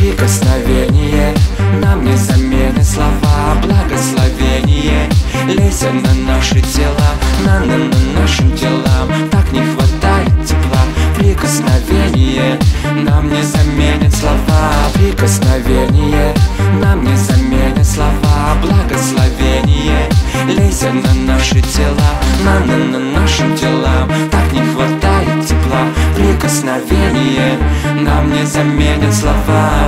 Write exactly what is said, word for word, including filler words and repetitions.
Прикосновение нам не заменит слова. Благословение лейся на наши тела, на, на, на нашим телам. Так не хватает тепла. Прикосновение нам не заменит слова. Прикосновение нам не заменит слова. Благословение лейся на наши тела, на, на, на нашим телам. Так не хватает тепла. Прикосновение нам не заменит слова.